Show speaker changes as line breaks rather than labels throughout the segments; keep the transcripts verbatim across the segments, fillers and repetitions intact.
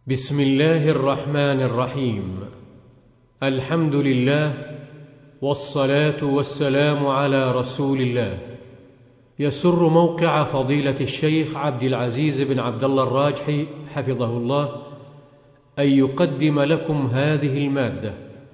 بسم الله الرحمن الرحيم. الحمد لله والصلاة والسلام على رسول الله. يسر موقع فضيلة الشيخ عبد العزيز بن عبد الله الراجحي حفظه الله أن يقدم لكم هذه المادة،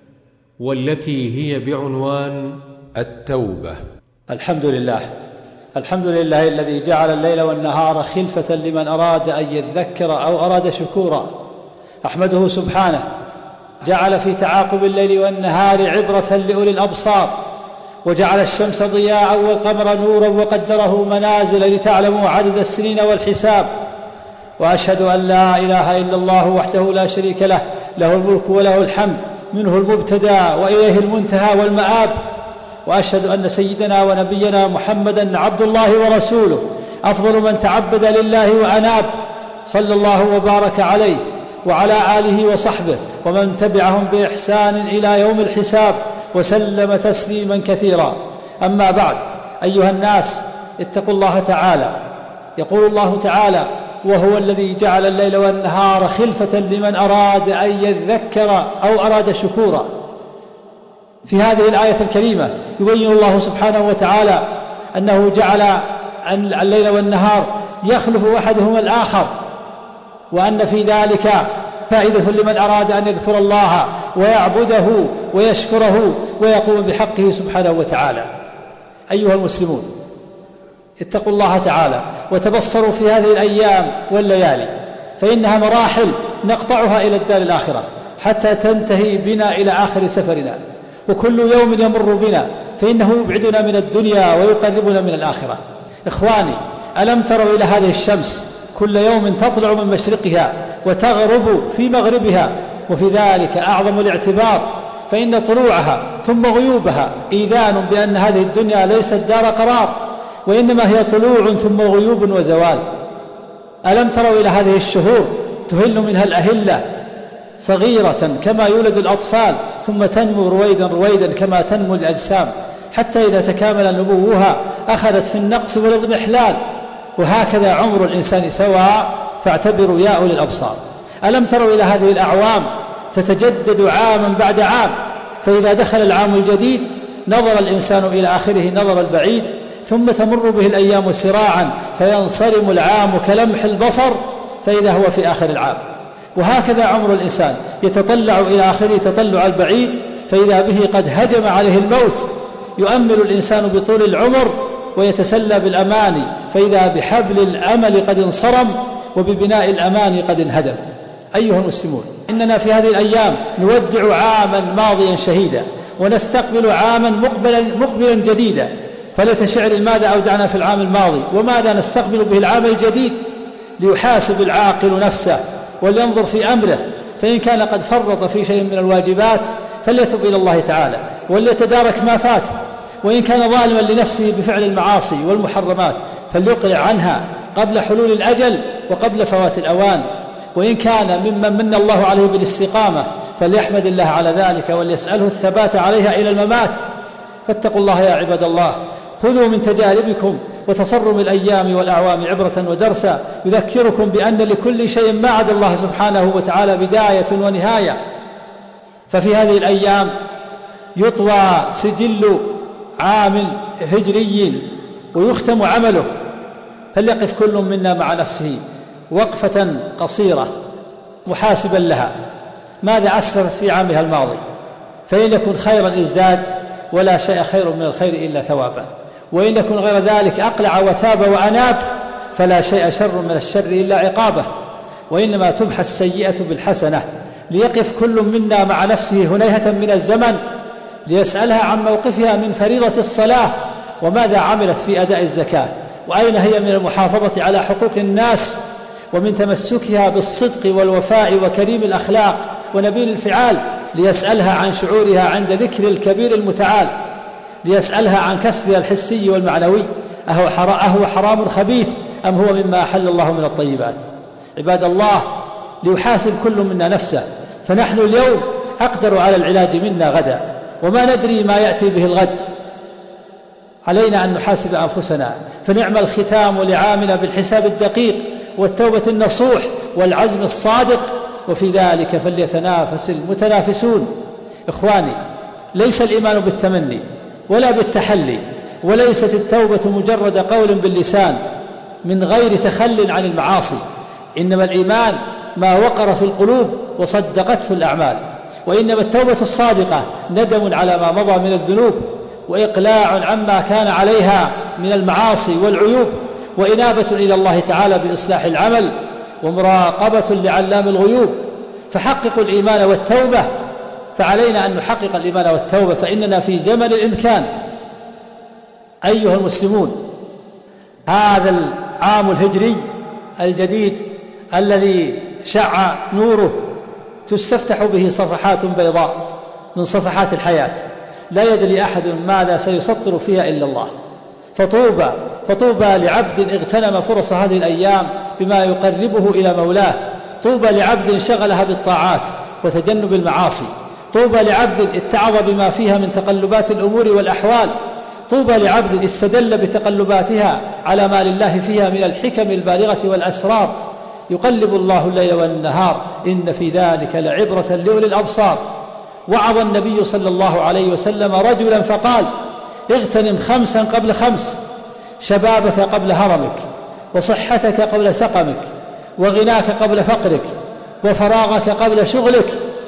والتي هي بعنوان التوبة.
الحمد لله الحمد لله الذي جعل الليل والنهار خلفة لمن أراد أن يذكر أو أراد شكورا. أحمده سبحانه، جعل في تعاقب الليل والنهار عبرة لأولي الأبصار، وجعل الشمس ضياء والقمر نورا وقدره منازل لتعلموا عدد السنين والحساب. وأشهد أن لا إله إلا الله وحده لا شريك له، له الملك وله الحمد، منه المبتدأ وإليه المنتهى والمآب. وأشهد أن سيدنا ونبينا محمدًا عبد الله ورسوله، أفضل من تعبد لله وأناب، صلى الله وبارك عليه وعلى آله وصحبه ومن تبعهم بإحسان إلى يوم الحساب، وسلم تسليما كثيرا. أما بعد، أيها الناس، اتقوا الله تعالى. يقول الله تعالى: وهو الذي جعل الليل والنهار خلفة لمن أراد أن يذكر أو أراد شكورا. في هذه الآية الكريمة يبين الله سبحانه وتعالى أنه جعل الليل والنهار يخلف أحدهما الآخر، وأن في ذلك فائدة لمن أراد أن يذكر الله ويعبده ويشكره ويقوم بحقه سبحانه وتعالى. أيها المسلمون، اتقوا الله تعالى وتبصروا في هذه الأيام والليالي، فإنها مراحل نقطعها إلى الدار الآخرة حتى تنتهي بنا إلى آخر سفرنا، وكل يوم يمر بنا فإنه يبعدنا من الدنيا ويقربنا من الآخرة. إخواني، ألم تروا إلى هذه الشمس كل يوم تطلع من مشرقها وتغرب في مغربها؟ وفي ذلك أعظم الاعتبار، فإن طلوعها ثم غيوبها إيذان بأن هذه الدنيا ليست دار قرار، وإنما هي طلوع ثم غيوب وزوال. ألم تروا إلى هذه الشهور تهل منها الأهلة صغيرة كما يولد الأطفال، ثم تنمو رويدا رويدا كما تنمو الأجسام، حتى إذا تكامل نموها أخذت في النقص والاضمحلال. وهكذا عمر الإنسان سواء، فاعتبروا يا أولي الأبصار. ألم تروا إلى هذه الأعوام تتجدد عاما بعد عام، فإذا دخل العام الجديد نظر الإنسان إلى آخره نظر البعيد، ثم تمر به الأيام سراعا فينصرم العام كلمح البصر، فإذا هو في آخر العام. وهكذا عمر الإنسان يتطلع إلى آخره تطلع البعيد، فإذا به قد هجم عليه الموت. يؤمل الإنسان بطول العمر ويتسلى بالأماني، فإذا بحبل الأمل قد انصرم وببناء الأماني قد انهدم. أيها المسلمون، إننا في هذه الأيام نودع عاما ماضيا شهيدا، ونستقبل عاما مقبلا, مقبلا جديدا. فلتشعر ماذا أودعنا في العام الماضي وماذا نستقبل به العام الجديد، ليحاسب العاقل نفسه ولينظر في أمره، فإن كان قد فرط في شيء من الواجبات فليتب إلى الله تعالى وليتدارك ما فات، وإن كان ظالما لنفسه بفعل المعاصي والمحرمات فليقلع عنها قبل حلول الأجل وقبل فوات الأوان، وإن كان ممن من الله عليه بالاستقامة فليحمد الله على ذلك وليسأله الثبات عليها إلى الممات. فاتقوا الله يا عباد الله، خذوا من تجاربكم وتصرم الأيام والأعوام عبرة ودرسا يذكركم بأن لكل شيء ما عدا الله سبحانه وتعالى بداية ونهاية. ففي هذه الأيام يطوى سجل عام هجري ويختم عمله، فليقف كل منا مع نفسه وقفة قصيرة محاسبا لها، ماذا أسلفت في عامها الماضي؟ فإن يكن خيرا ازداد، ولا شيء خير من الخير إلا ثوابا، وإن يكن غير ذلك أقلع وتاب وأناب، فلا شيء شر من الشر إلا عقابه. وإنما تمحى السيئة بالحسنة، ليقف كل منا مع نفسه هنيهة من الزمن ليسألها عن موقفها من فريضة الصلاة، وماذا عملت في أداء الزكاة، وأين هي من المحافظة على حقوق الناس، ومن تمسكها بالصدق والوفاء وكريم الأخلاق ونبيل الفعال، ليسألها عن شعورها عند ذكر الكبير المتعال، ليسألها عن كسبها الحسي والمعنوي، أهو, أهو حرام خبيث أم هو مما أحل الله من الطيبات. عباد الله، ليحاسب كل منا نفسه، فنحن اليوم أقدر على العلاج منا غدا، وما ندري ما يأتي به الغد. علينا أن نحاسب أنفسنا، فنعم الختام لعامنا بالحساب الدقيق والتوبة النصوح والعزم الصادق وفي ذلك فليتنافس المتنافسون. إخواني، ليس الإيمان بالتمني ولا بالتحلي، وليست التوبة مجرد قول باللسان من غير تخل عن المعاصي، إنما الإيمان ما وقر في القلوب وصدقته الأعمال. وإنما التوبة الصادقة ندم على ما مضى من الذنوب، وإقلاع عما كان عليها من المعاصي والعيوب، وإنابة إلى الله تعالى بإصلاح العمل، ومراقبة لعلام الغيوب. فحققوا الإيمان والتوبة، فعلينا أن نحقق الإيمان والتوبة، فإننا في زمن الإمكان. أيها المسلمون، هذا العام الهجري الجديد الذي شع نوره تستفتح به صفحات بيضاء من صفحات الحياة، لا يدري أحد ماذا سيسطر فيها إلا الله. فطوبى فطوبى لعبد اغتنم فرص هذه الأيام بما يقربه إلى مولاه. طوبى لعبد شغلها بالطاعات وتجنب المعاصي. طوبى لعبد اتعظ بما فيها من تقلبات الأمور والأحوال. طوبى لعبد استدل بتقلباتها على ما لله فيها من الحكم البالغة والأسرار. يقلب الله الليل والنهار، إن في ذلك لعبرة لأولي الأبصار. وعظ النبي صلى الله عليه وسلم رجلا فقال: اغتنم خمسا قبل خمس، شبابك قبل هرمك، وصحتك قبل سقمك، وغناك قبل فقرك، وفراغك قبل شغلك،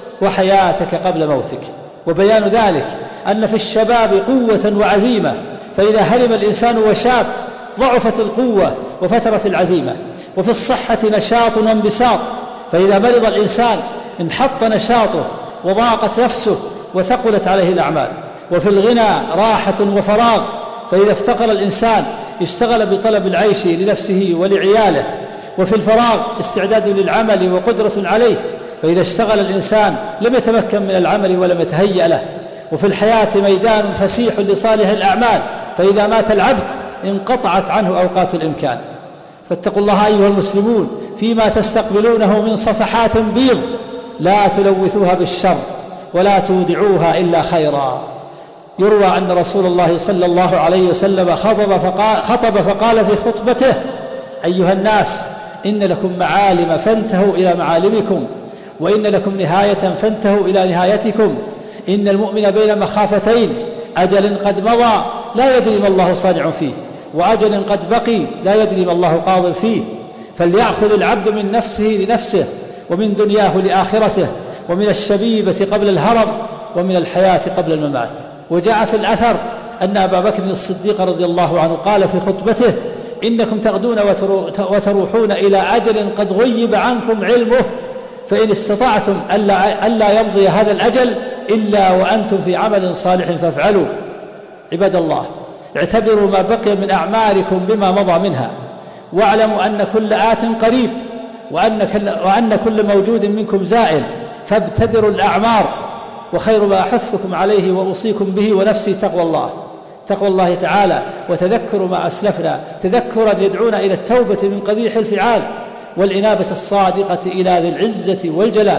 وحياتك قبل موتك. وبيان ذلك أن في الشباب قوة وعزيمة، فإذا هرم الإنسان وشاب ضعفت القوة وفترت العزيمة. وفي الصحة نشاط وانبساط، فإذا مرض الإنسان انحط نشاطه وضاقت نفسه وثقلت عليه الأعمال. وفي الغنى راحة وفراغ، فإذا افتقر الإنسان اشتغل بطلب العيش لنفسه ولعياله. وفي الفراغ استعداد للعمل وقدرة عليه، فإذا اشتغل الإنسان لم يتمكن من العمل ولم يتهيأ له. وفي الحياة ميدان فسيح لصالح الأعمال، فإذا مات العبد انقطعت عنه أوقات الإمكان. فاتقوا الله أيها المسلمون فيما تستقبلونه من صفحات بيض، لا تلوثوها بالشر ولا تودعوها إلا خيرا. يروى أن رسول الله صلى الله عليه وسلم خطب فقال, خطب فقال في خطبته: أيها الناس، إن لكم معالم فانتهوا إلى معالمكم، وإن لكم نهاية فانتهوا إلى نهايتكم. إن المؤمن بين مخافتين: أجل قد مضى لا يدري ما الله صانع فيه، وأجل قد بقي لا يدري ما الله قاض فيه. فليأخذ العبد من نفسه لنفسه، ومن دنياه لآخرته، ومن الشبيبة قبل الهرم، ومن الحياة قبل الممات. وجاء في الأثر أن أبا بكر الصديق رضي الله عنه قال في خطبته: إنكم تغدون وتروحون إلى أجل قد غيب عنكم علمه، فإن استطعتم ألا, ألا يمضي هذا الأجل إلا وأنتم في عمل صالح فافعلوا. عباد الله، اعتبروا ما بقي من أعمالكم بما مضى منها، واعلموا أن كل آت قريب، وأن كل, وأن كل موجود منكم زائل، فابتدروا الأعمار. وخير ما أحثكم عليه وأوصيكم به ونفسي تقوى الله تقوى الله تعالى، وتذكروا ما أسلفنا، تذكرا يدعونا إلى التوبة من قبيح الفعال والإنابة الصادقة إلى ذي العزة والجلال.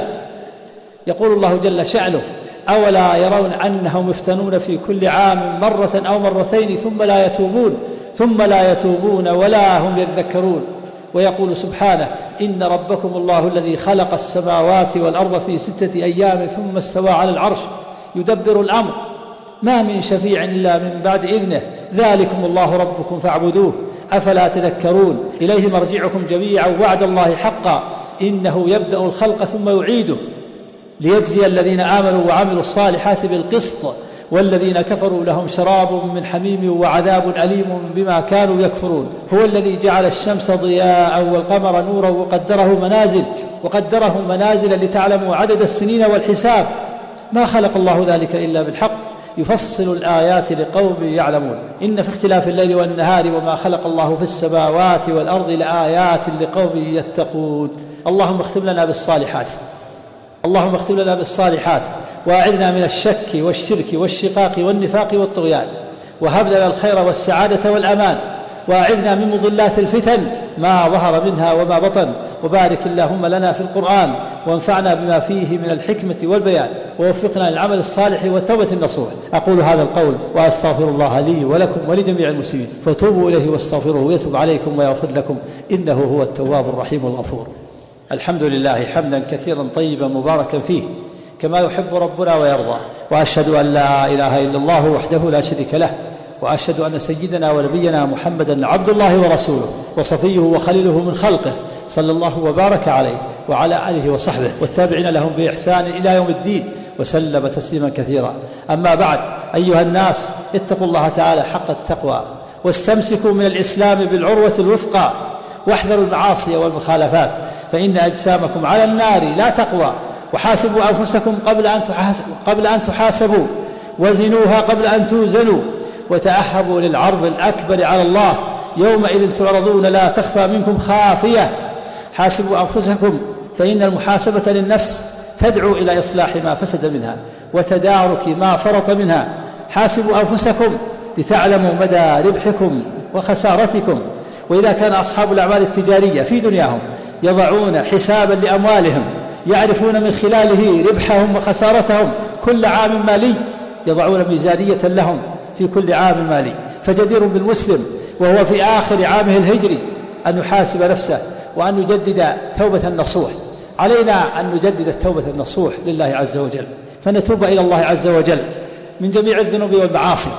يقول الله جل شأنه: أولا يرون أنهم يفتنون في كل عام مرة أو مرتين ثم لا يتوبون ثم لا يتوبون ولا هم يذكرون. ويقول سبحانه: إن ربكم الله الذي خلق السماوات والأرض في ستة أيام ثم استوى على العرش يدبر الأمر ما من شفيع إلا من بعد إذنه ذلكم الله ربكم فاعبدوه أفلا تذكرون. إليه مرجعكم جميعا وعد الله حقا إنه يبدأ الخلق ثم يعيده ليجزي الذين آمنوا وعملوا الصالحات بالقسط والذين كفروا لهم شراب من حميم وعذاب أليم بما كانوا يكفرون. هو الذي جعل الشمس ضياء والقمر نورا وقدره منازل وقدره منازل لتعلموا عدد السنين والحساب ما خلق الله ذلك إلا بالحق يفصل الآيات لقوم يعلمون. إن في اختلاف الليل والنهار وما خلق الله في السماوات والأرض لآيات لقوم يتقون. اللهم اختم لنا بالصالحات اللهم اختم لنا بالصالحات وأعذنا من الشك والشرك والشقاق والنفاق والطغيان، وهب لنا الخير والسعادة والأمان، وأعذنا من مضلات الفتن ما ظهر منها وما بطن، وبارك اللهم لنا في القرآن وانفعنا بما فيه من الحكمة والبيان، ووفقنا للعمل الصالح والتوبة النصوح. أقول هذا القول وأستغفر الله لي ولكم ولجميع المسلمين، فتوبوا إليه واستغفروه ويتوب عليكم ويغفر لكم إنه هو التواب الرحيم الغفور. الحمد لله حمدا كثيرا طيبا مباركا فيه كما يحب ربنا ويرضى، وأشهد أن لا إله إلا الله وحده لا شريك له، وأشهد أن سيدنا ونبينا محمدا عبد الله ورسوله وصفيه وخليله من خلقه، صلى الله وبارك عليه وعلى آله وصحبه والتابعين لهم بإحسان إلى يوم الدين، وسلم تسليما كثيرا. أما بعد، أيها الناس، اتقوا الله تعالى حق التقوى، واستمسكوا من الإسلام بالعروة الوثقى، واحذروا المعاصي والمخالفات، فإن أجسامكم على النار لا تقوى، وحاسبوا أنفسكم قبل أن تحاسبوا, قبل أن تحاسبوا وزنوها قبل أن توزنوا، وتأهبوا للعرض الأكبر على الله يومئذ تعرضون لا تخفى منكم خافية. حاسبوا أنفسكم، فإن المحاسبة للنفس تدعو إلى إصلاح ما فسد منها وتدارك ما فرط منها. حاسبوا أنفسكم لتعلموا مدى ربحكم وخسارتكم. وإذا كان أصحاب الأعمال التجارية في دنياهم يضعون حسابا لأموالهم يعرفون من خلاله ربحهم وخسارتهم كل عام مالي، يضعون ميزانية لهم في كل عام مالي، فجدير بالمسلم وهو في آخر عامه الهجري أن يحاسب نفسه وأن يجدد توبة النصوح. علينا أن نجدد التوبة النصوح لله عز وجل، فنتوب إلى الله عز وجل من جميع الذنوب والمعاصي،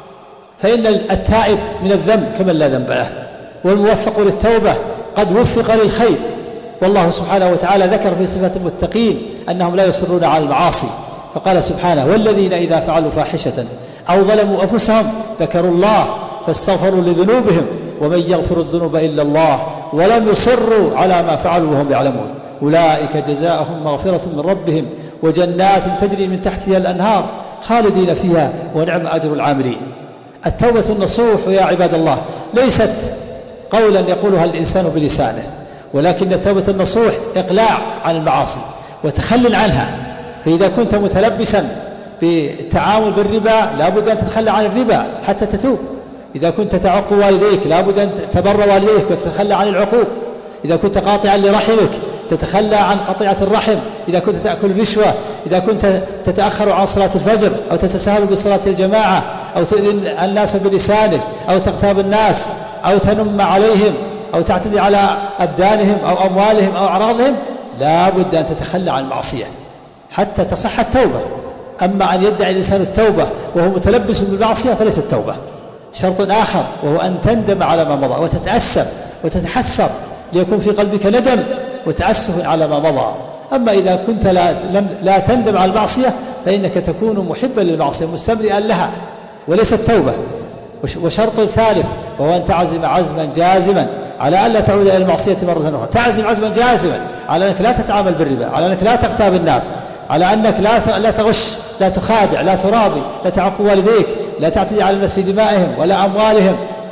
فإن التائب من الذنب كمن لا ذنب له، والموفق للتوبة قد وفق للخير. والله سبحانه وتعالى ذكر في صفة المتقين أنهم لا يصرون على المعاصي، فقال سبحانه: والذين إذا فعلوا فاحشة أو ظلموا أنفسهم ذكروا الله فاستغفروا لذنوبهم ومن يغفر الذنوب إلا الله ولم يصروا على ما فعلوا وهم يعلمون أولئك جزاؤهم مغفرة من ربهم وجنات تجري من تحتها الأنهار خالدين فيها ونعم أجر العاملين. التوبة النصوح يا عباد الله ليست قولا يقولها الإنسان بلسانه، ولكن التوبة النصوح إقلاع عن المعاصي وتخلل عنها. فإذا كنت متلبسا بالتعامل بالربا لا بد أن تتخلى عن الربا حتى تتوب. إذا كنت تعق والديك لا بد أن تبر والديك وتتخلى عن العقوق. إذا كنت قاطعا لرحمك تتخلى عن قطيعة الرحم. إذا كنت تأكل رشوة، إذا كنت تتأخر عن صلاة الفجر أو تتساهل بصلاة الجماعة أو تؤذي الناس بلسانك أو تغتاب الناس أو تنم عليهم أو تعتدي على أبدانهم أو أموالهم أو أعراضهم، لا بد أن تتخلى عن المعصية حتى تصح التوبة. أما أن يدعي الإنسان التوبة وهو متلبس بالمعصية فليس التوبة. شرط آخر وهو أن تندم على ما مضى وتتأسف وتتحسر ليكون في قلبك ندم وتأسف على ما مضى. أما إذا كنت لا, لا تندم على المعصية فإنك تكون محبا للمعصية مستمرئا لها وليس التوبة. وشرط ثالث وهو أن تعزم عزما جازما على أن لا تعود إلى المعصية مرة أخرى. تعزم عزما جازما على أنك لا تتعامل بالربا، على أنك لا تغتاب الناس، على أنك لا لا تغش، لا تخادع، لا ترابي، لا تعق والديك، لا تعتدي على الناس في دمائهم ولا أموالهم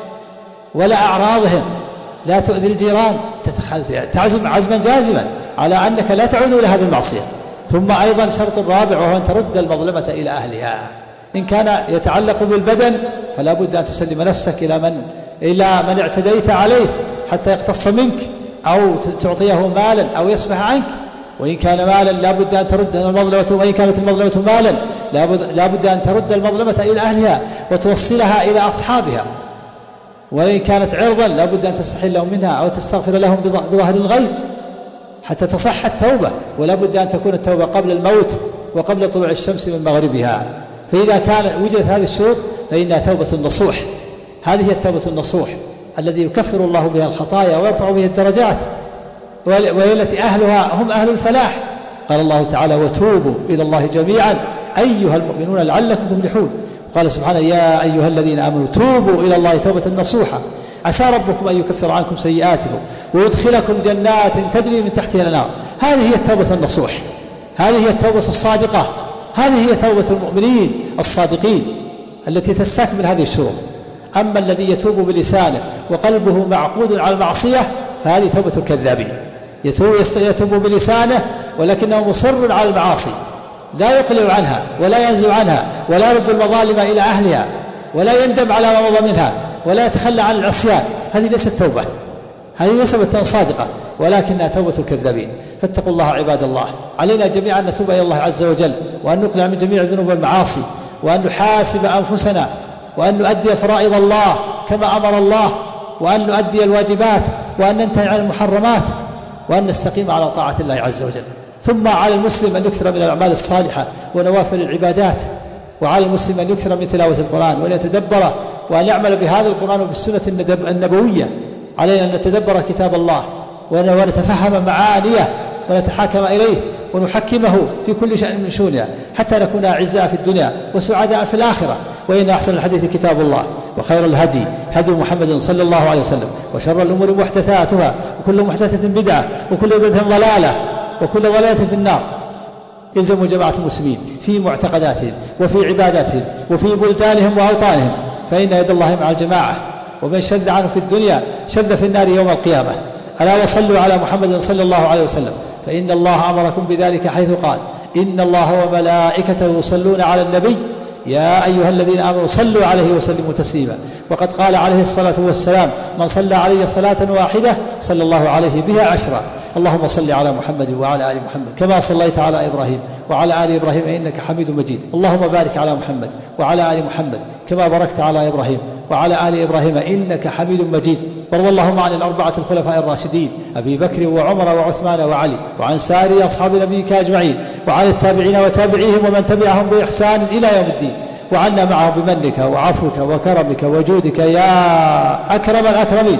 ولا أعراضهم، لا تؤذي الجيران. تعزم عزما جازما على أنك لا تعود إلى هذه المعصية. ثم أيضا شرط رابع وهو أن ترد المظلمة إلى أهلها. إن كان يتعلق بالبدن فلا بد أن تسلم نفسك إلى من إلى من اعتديت عليه حتى يقتص منك أو تعطيه مالا أو يصفح عنك. وإن كان مالا لا بد أن ترد المظلمة، وإن كانت المظلمة مالا لا بد أن ترد المظلمة إلى أهلها وتوصلها إلى أصحابها. وإن كانت عرضا لا بد أن تستحل لهم منها أو تستغفر لهم بظهر الغيب حتى تصح التوبة. ولا بد أن تكون التوبة قبل الموت وقبل طلوع الشمس من مغربها. فإذا كان وجدت هذه الشروط فإنها توبة النصوح. هذه هي التوبة النصوح الذي يكفر الله بها الخطايا ويرفع به الدرجات، وهي التي أهلها هم أهل الفلاح. قال الله تعالى: وتوبوا إلى الله جميعا أيها المؤمنون لعلكم تفلحون. قال سبحانه: يا أيها الذين آمنوا توبوا إلى الله توبة نصوحا عسى ربكم أن يكفر عنكم سيئاتكم ويدخلكم جنات تجري من تحتها الأنهار. هذه هي التوبة النصوح، هذه هي التوبة الصادقة، هذه هي توبة المؤمنين الصادقين التي تستكمل هذه الشروط. أما الذي يتوب بلسانه وقلبه معقود على المعصية فهذه توبة الكذابين. يتوب, يتوب بلسانه ولكنه مصر على المعاصي، لا يقلع عنها ولا ينزع عنها ولا يرد المظالم إلى أهلها ولا يندم على ما مضى منها ولا يتخلى عن العصيان. هذه ليست توبة، هذه ليست توبة صادقة ولكنها توبة الكذابين. فاتقوا الله عباد الله. علينا جميعا أن نتوب إلى الله عز وجل وأن نقلع من جميع الذنوب والمعاصي وأن نحاسب أنفسنا وأن نؤدي فرائض الله كما أمر الله وأن نؤدي الواجبات وأن ننتهي عن المحرمات وأن نستقيم على طاعة الله عز وجل. ثم على المسلم أن يكثر من الأعمال الصالحة ونوافل العبادات، وعلى المسلم أن يكثر من تلاوة القرآن وأن يتدبره وأن يعمل بهذا القرآن وبالسنة النبوية. علينا أن نتدبر كتاب الله ونتفهم معانيه ونتحاكم إليه ونحكمه في كل شأن من شؤوننا حتى نكون أعزاء في الدنيا وسعداء في الآخرة. وإن أحسن الحديث كتاب الله، وخير الهدي هدي محمد صلى الله عليه وسلم، وشر الأمور محدثاتها، وكل محدثة بدعة، وكل بدعة ضلالة، وكل ضلالة في النار. يلزم جماعة المسلمين في معتقداتهم وفي عباداتهم وفي بلدانهم وأوطانهم، فإن يد الله مع الجماعة، ومن شد عنه في الدنيا شد في النار يوم القيامة. ألا وصلوا على محمد صلى الله عليه وسلم، فإن الله أمركم بذلك حيث قال: إن الله وملائكته يصلون على النبي يا أيها الذين آمنوا صلوا عليه وسلموا تسليما. وقد قال عليه الصلاة والسلام: من صلى علي صلاة واحدة صلى الله عليه بها عشرا. اللهم صل على محمد وعلى آل محمد كما صليت على إبراهيم وعلى آل إبراهيم إنك حميد مجيد. اللهم بارك على محمد وعلى آل محمد كما باركت على إبراهيم وعلى آل إبراهيم إنك حميد مجيد. وارض اللهم عن الأربعة الخلفاء الراشدين أبي بكر وعمر وعثمان وعلي، وعن سائر أصحاب نبيك أجمعين، وعن التابعين وتابعيهم ومن تبعهم بإحسان إلى يوم الدين، وعنا معهم بمنك وعفوك وكرمك وجودك يا أكرم الأكرمين.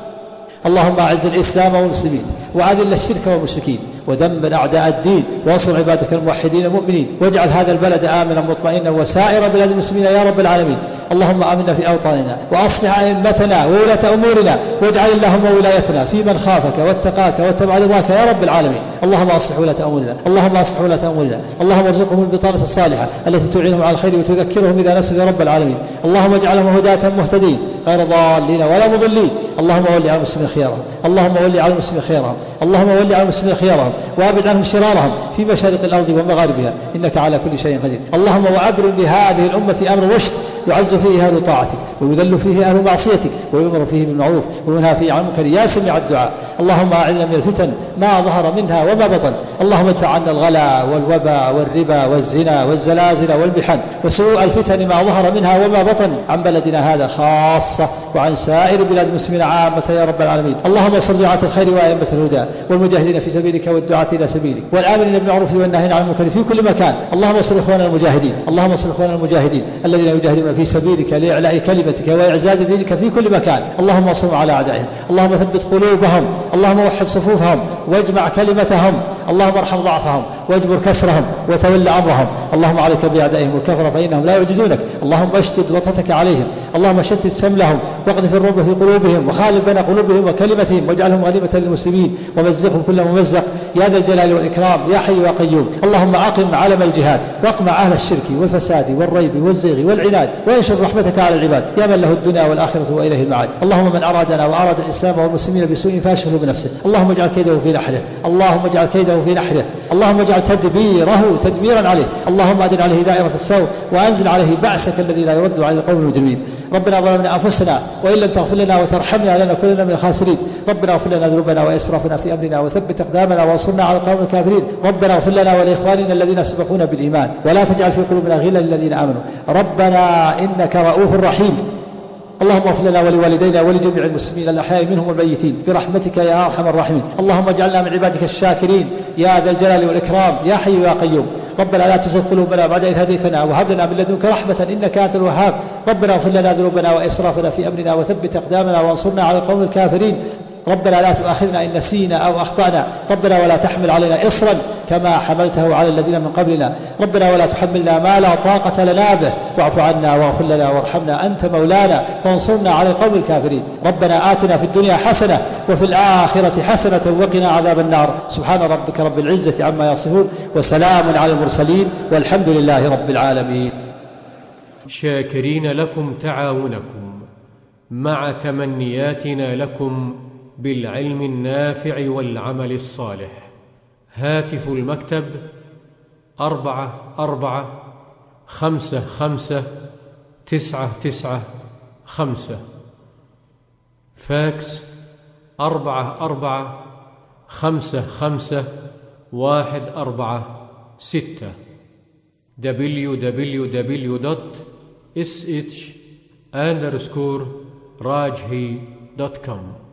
اللهم أعز الإسلام والمسلمين، وأذل الشرك والمشركين، ودمر أعداء الدين، وانصر عبادك الموحدين المؤمنين، واجعل هذا البلد آمنا مطمئنا وسائر بلاد المسلمين يا رب العالمين. اللهم آمنا في أوطاننا، وأصلح أئمتنا وولاة أمورنا، واجعل اللهم ولايتنا في من خافك واتقاك واتبع رضاك يا رب العالمين. اللهم أصلح ولاة أمورنا، اللهم أصلح ولاة أمورنا، اللهم ارزقهم البطانة الصالحة التي تعينهم على الخير وتذكرهم إذا نسوا يا رب العالمين. اللهم اجعلهم هداة مهتدين غير ضالين ولا مضلين. اللهم ول على المسلمين خيارهم، اللهم ول على المسلمين خيارهم، اللهم ول على المسلمين خيارهم، وابعد عنهم شرارهم في مشارق الأرض ومغاربها، إنك على كل شيء قدير. اللهم وأبرم لهذه الأمة أمر رشد يعز فيه أهل طاعتك ويذل فيه أهل معصيتك ويؤمر فيه بالمعروف وينهى فيه عن المنكر يا سميع الدعاء. اللهم أعذنا من الفتن ما ظهر منها وما بطن. اللهم ادفع عنا الغلا والوباء والربا والزنا والزلازل والمحن وسوء الفتن ما ظهر منها وما بطن عن بلدنا هذا خاصة وعن سائر بلاد المسلمين عامة يا رب العالمين. اللهم صل على الخير وأئمة الهدى والمجاهدين في سبيلك والدعاة إلى سبيلك والآمرين بالمعروف والناهين عن المنكر في كل مكان. اللهم صل إخواننا المجاهدين، اللهم صل إخواننا المجاهدين الذين يجاهدون في سبيلك لإعلاء كلمتك وإعزاز دينك في كل مكان. اللهم انصرهم على أعدائهم، اللهم ثبت قلوبهم، اللهم وحد صفوفهم واجمع كلمتهم، اللهم ارحم ضعفهم واجبر كسرهم وتول أمرهم. اللهم عليك بأعدائهم الكفر فإنهم لا يعجزونك. اللهم اشتد وطأتك عليهم، اللهم شتت سملهم واقذف الرعب في قلوبهم وخالف بين قلوبهم وكلمتهم واجعلهم غنيمة للمسلمين ومزقهم كل ممزق يا ذا الجلال والإكرام يا حي يا قيوم. اللهم أقم علم الجهاد واقمع أهل الشرك والفساد والريب والزيغ والعناد وانشر رحمتك على العباد يا من له الدنيا والآخرة وإليه المعاد. اللهم من أرادنا وأراد الإسلام والمسلمين بسوء فاشغله بنفسه، اللهم اجعل كيده في نحره، اللهم اجعل كيده في نحره، اللهم اجعل تدبيره تدميرا عليه. اللهم أدن عليه دائرة السوء وأنزل عليه بأسك الذي لا يرد على القوم المجرمين. ربنا ظلمنا أنفسنا وإن لم تغفر لنا وترحمنا لنكونن من الخاسرين. ربنا اغفر لنا ذنوبنا وإسرافنا في أمرنا وثبت أقدامنا وانصرنا على القوم الكافرين. ربنا اغفر لنا ولإخواننا الذين سبقونا بالإيمان ولا تجعل في قلوبنا غلا للذين آمنوا ربنا إنك رؤوف رحيم. اللهم اغفر لنا ولوالدينا ولجميع المسلمين الأحياء منهم والميتين برحمتك يا أرحم الراحمين. اللهم اجعلنا من عبادك الشاكرين يا ذا الجلال والإكرام يا حي يا قيوم. ربنا لا تزغ قلوبنا بعد إذ هديتنا وهب لنا من لدنك رحمة إنك أنت الوهاب. ربنا اغفر لنا ذنوبنا وإسرافنا في أمرنا وثبت أقدامنا وانصرنا على القوم الكافرين. ربنا لا تؤاخذنا إن نسينا أو أخطأنا. ربنا ولا تحمل علينا إصرا كما حملته على الذين من قبلنا. ربنا ولا تحملنا ما لا طاقة لنا به واعف عنا واغفر لنا وارحمنا أنت مولانا فانصرنا على القوم الكافرين. ربنا آتنا في الدنيا حسنة وفي الآخرة حسنة وقنا عذاب النار. سبحان ربك رب العزة عما يصفون وسلام على المرسلين والحمد لله رب العالمين.
شاكرين لكم تعاونكم مع تمنياتنا لكم بالعلم النافع والعمل الصالح. هاتف المكتب أربعة أربعة خمسة خمسة تسعة تسعة خمسة. فاكس أربعة أربعة خمسة خمسة واحد أربعة ستة. دبليو دبليو دبليو دوت إس إتش أندرسكور راجهي دوت كوم.